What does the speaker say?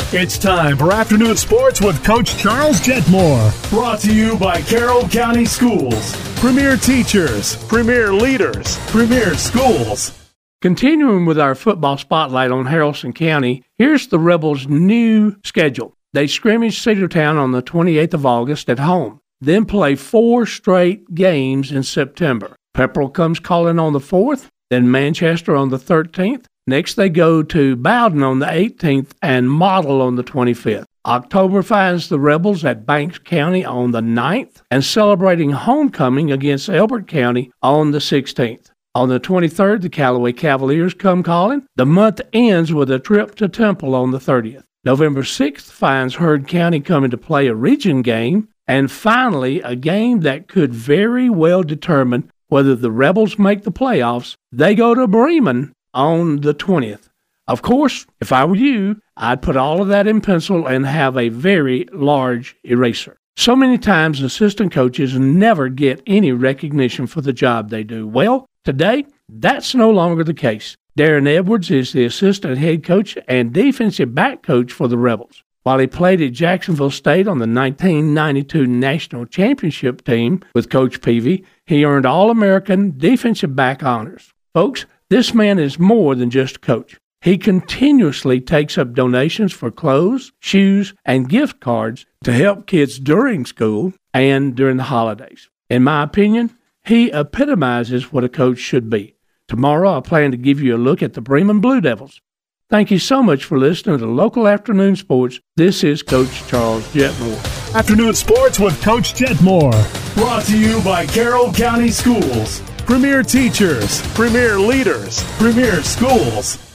It's time for Afternoon Sports with Coach Charles Jetmore. Brought to you by Carroll County Schools. Premier teachers, premier leaders, premier schools. Continuing with our football spotlight on Haralson County, here's the Rebels' new schedule. They scrimmage Cedartown on the 28th of August at home, then play 4 straight games in September. Pepperell comes calling on the 4th, then Manchester on the 13th. Next, they go to Bowden on the 18th and Model on the 25th. October finds the Rebels at Banks County on the 9th and celebrating homecoming against Elbert County on the 16th. On the 23rd, the Callaway Cavaliers come calling. The month ends with a trip to Temple on the 30th. November 6th finds Heard County coming to play a region game. And finally, a game that could very well determine whether the Rebels make the playoffs. They go to Bremen on the 20th. Of course, if I were you, I'd put all of that in pencil and have a very large eraser. So many times assistant coaches never get any recognition for the job they do. Well, today, that's no longer the case. Darren Edwards is the assistant head coach and defensive back coach for the Rebels. While he played at Jacksonville State on the 1992 National Championship team with Coach Peavy, he earned All-American defensive back honors. Folks, this man is more than just a coach. He continuously takes up donations for clothes, shoes, and gift cards to help kids during school and during the holidays. In my opinion, he epitomizes what a coach should be. Tomorrow, I plan to give you a look at the Bremen Blue Devils. Thank you so much for listening to Local Afternoon Sports. This is Coach Charles Jetmore. Afternoon Sports with Coach Jetmore. Brought to you by Carroll County Schools. Premier teachers, premier leaders, premier schools.